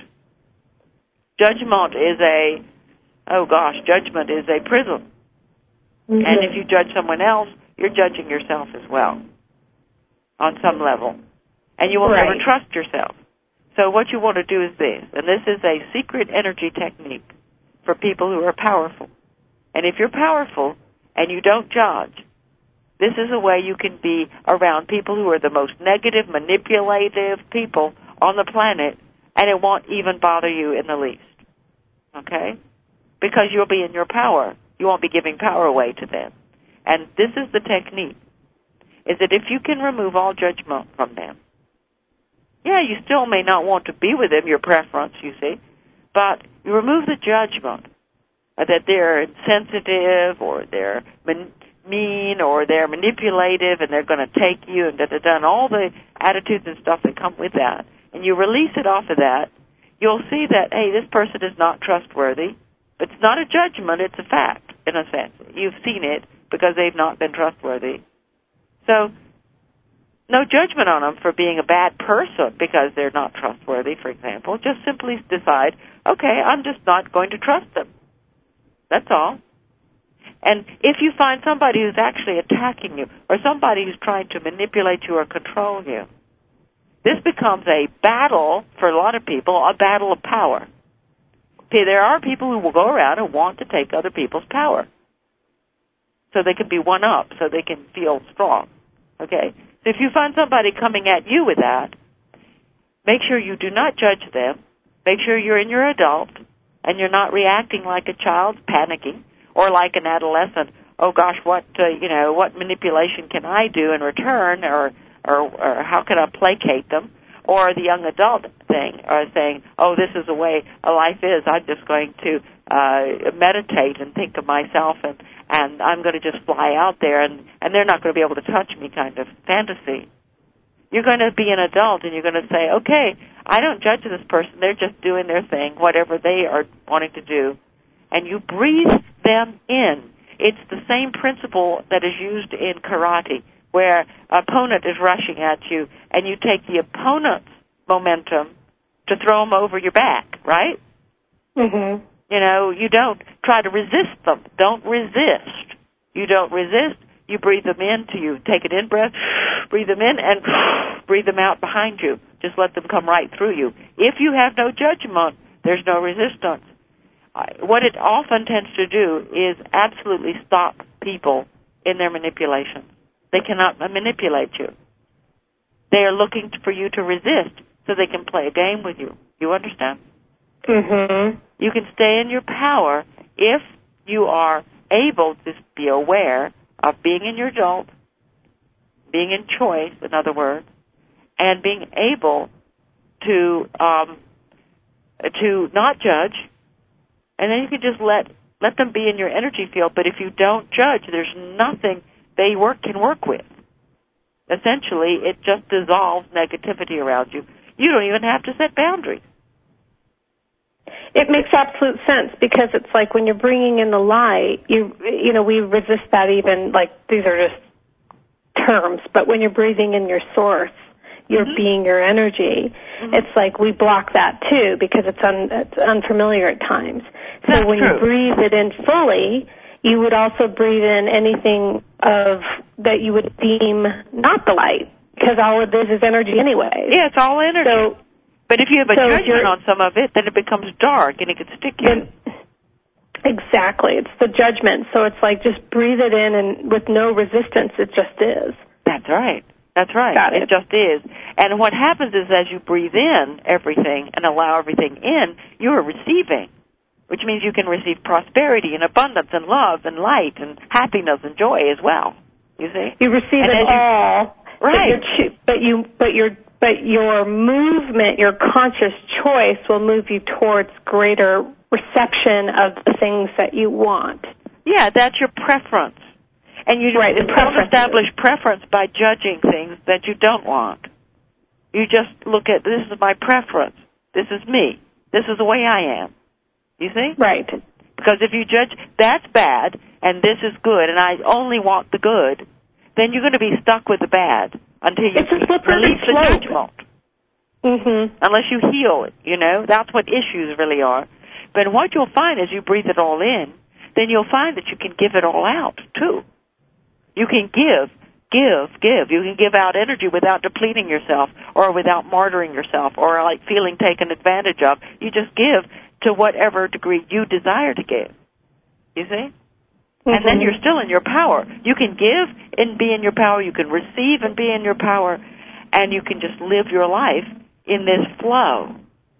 B: Judgment is a, oh gosh, judgment is a prison. Mm-hmm. And if you judge someone else, you're judging yourself as well on some level. And you will right. never trust yourself. So what you want to do is this, and this is a secret energy technique for people who are powerful. And if you're powerful and you don't judge, this is a way you can be around people who are the most negative, manipulative people on the planet, and it won't even bother you in the least. Okay? Because you'll be in your power. You won't be giving power away to them. And this is the technique, is that if you can remove all judgment from them, yeah, you still may not want to be with them, your preference, you see, but you remove the judgment that they're insensitive or they're man- mean or they're manipulative and they're going to take you and da-da-da, and all the attitudes and stuff that come with that, and you release it off of that, you'll see that, hey, this person is not trustworthy. It's not a judgment, it's a fact, in a sense. You've seen it because they've not been trustworthy. So, no judgment on them for being a bad person because they're not trustworthy, for example. Just simply decide, okay, I'm just not going to trust them. That's all. And if you find somebody who's actually attacking you or somebody who's trying to manipulate you or control you, this becomes a battle for a lot of people, a battle of power. Okay, there are people who will go around and want to take other people's power so they can be one up, so they can feel strong. Okay? So if you find somebody coming at you with that, make sure you do not judge them. Make sure you're in your adult and you're not reacting like a child, panicking, or like an adolescent. Oh gosh, what uh, you know, what manipulation can I do in return, or, or or how can I placate them? Or the young adult thing, or saying, oh, this is the way a life is. I'm just going to uh, meditate and think of myself, and, and I'm going to just fly out there, and, and they're not going to be able to touch me kind of fantasy. You're going to be an adult, and you're going to say, okay, I don't judge this person. They're just doing their thing, whatever they are wanting to do. And you breathe them in. It's the same principle that is used in karate, where an opponent is rushing at you, and you take the opponent's momentum to throw them over your back, right?
D: Mm-hmm.
B: You know, you don't try to resist them. Don't resist. You don't resist. You breathe them in to you. Take an in-breath, breathe them in, and breathe them out behind you. Just let them come right through you. If you have no judgment, there's no resistance. What it often tends to do is absolutely stop people in their manipulation. They cannot manipulate you. They are looking for you to resist so they can play a game with you. You understand?
D: Mm-hmm.
B: You can stay in your power if you are able to be aware of being in your adult, being in choice, in other words, and being able to um, to not judge. And then you can just let let them be in your energy field. But if you don't judge, there's nothing they work can work with. Essentially, it just dissolves negativity around you. You don't even have to set boundaries.
D: It makes absolute sense because it's like when you're bringing in the light, you you know, we resist that even, like these are just terms, but when you're breathing in your source, you're mm-hmm. being your energy, mm-hmm. it's like we block that too because it's, un, it's unfamiliar at times. So
B: That's
D: when
B: true.
D: you breathe it in fully, you would also breathe in anything of that you would deem not the light, because all of this is energy anyway.
B: Yeah, it's all energy. So, but if you have a
D: so
B: judgment on some of it, then it becomes dark and it can stick you.
D: Then, exactly. It's the judgment. So it's like just breathe it in and with no resistance, it just is.
B: That's right. That's right.
D: Got it.
B: It just is. And what happens is as you breathe in everything and allow everything in, you are receiving, which means you can receive prosperity and abundance and love and light and happiness and joy as well. You see?
D: You receive
B: and
D: it all.
B: You, right.
D: But, you're, but you, but you're, but your movement, your conscious choice will move you towards greater reception of the things that you want.
B: Yeah, that's your preference. And you
D: right,
B: don't establish preference by judging things that you don't want. You just look at, this is my preference. This is me. This is the way I am. You see?
D: Right.
B: Because if you judge, that's bad, and this is good, and I only want the good, then you're going to be stuck with the bad until you
D: it's a slippery
B: release the
D: slope.
B: judgment.
D: Mm-hmm.
B: Unless you heal it, you know. That's what issues really are. But what you'll find is you breathe it all in, then you'll find that you can give it all out, too. You can give, give, give. You can give out energy without depleting yourself or without martyring yourself or like feeling taken advantage of. You just give to whatever degree you desire to give. You see? Mm-hmm. And then you're still in your power. You can give and be in your power. You can receive and be in your power. And you can just live your life in this flow.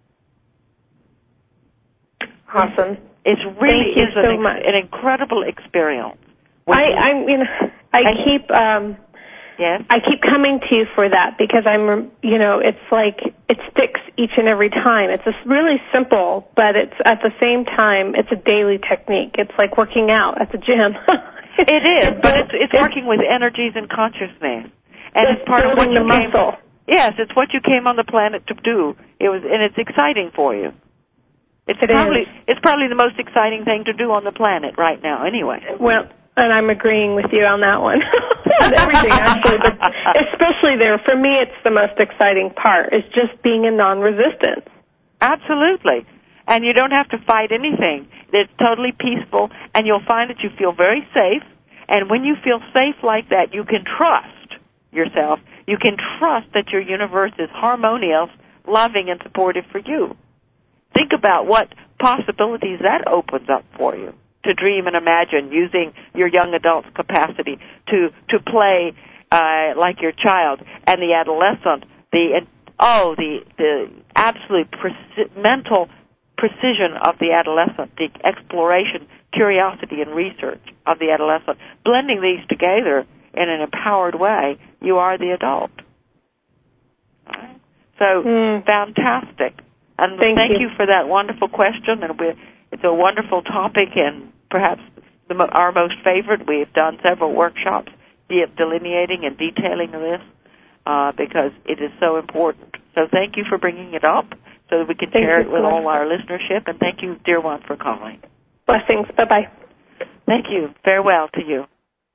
D: Awesome.
B: It really
D: Thank
B: is
D: you
B: an,
D: so much.
B: an incredible experience.
D: I, I mean, I
B: and,
D: keep, um,
B: yes?
D: I keep coming to you for that because I'm, you know, it's like it sticks each and every time. It's just really simple, but it's at the same time, it's a daily technique. It's like working out at the gym.
B: It is, but it's it's working with energies and consciousness, and it's,
D: it's
B: part of what you
D: the
B: came.
D: Muscle.
B: Yes, it's what you came on the planet to do. It was, and it's exciting for you. It's
D: it
B: probably
D: is.
B: it's probably the most exciting thing to do on the planet right now. Anyway.
D: Well, and I'm agreeing with you on that one. On everything, actually, but especially there. For me, it's the most exciting part. Is just being in non-resistance.
B: Absolutely. And you don't have to fight anything. It's totally peaceful, and you'll find that you feel very safe. And when you feel safe like that, you can trust yourself. You can trust that your universe is harmonious, loving, and supportive for you. Think about what possibilities that opens up for you to dream and imagine using your young adult's capacity to, to play uh, like your child and the adolescent, the oh, the, the absolute preci- mental precision of the adolescent, the exploration, curiosity, and research of the adolescent. Blending these together in an empowered way, you are the adult. All right? So,
D: mm.
B: fantastic. And
D: thank,
B: thank
D: you.
B: you for that wonderful question. And we, it's a wonderful topic and perhaps the, our most favorite. We've done several workshops de- delineating and detailing this uh, because it is so important. So thank you for bringing it up so that we can
D: thank
B: share
D: you,
B: it with
D: Glenn.
B: all our listenership. And thank you, dear one, for calling.
D: Blessings. Bye-bye.
B: Thank you. Farewell to you.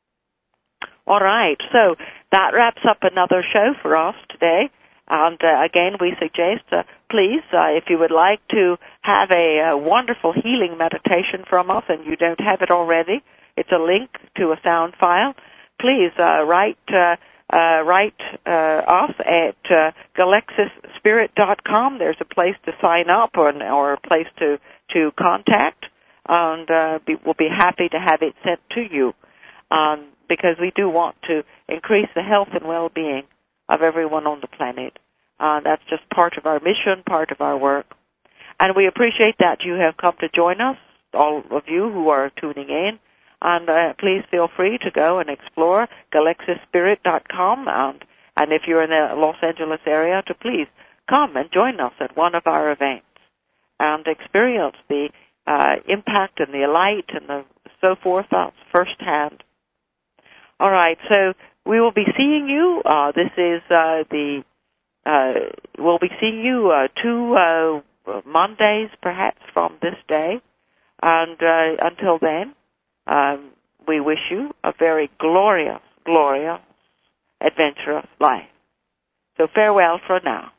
B: All right. So that wraps up another show for us today. And uh, again, we suggest, uh, please, uh, if you would like to have a, a wonderful healing meditation from us and you don't have it already, it's a link to a sound file. Please uh, write uh, uh, write uh, us at uh, galexis spirit dot com. There's a place to sign up or, or a place to, to contact, and uh, be, we'll be happy to have it sent to you um, because we do want to increase the health and well-being of everyone on the planet. Uh, that's just part of our mission, part of our work. And we appreciate that you have come to join us, all of you who are tuning in. And uh, please feel free to go and explore galexis spirit dot com. And, and if you're in the Los Angeles area, to please come and join us at one of our events and experience the uh, impact and the light and the so forth uh, firsthand. All right, so we will be seeing you. Uh, this is uh, the, uh, we'll be seeing you uh, two uh, Mondays perhaps from this day. And uh, until then, um, we wish you a very glorious, glorious, adventurous life. So farewell for now.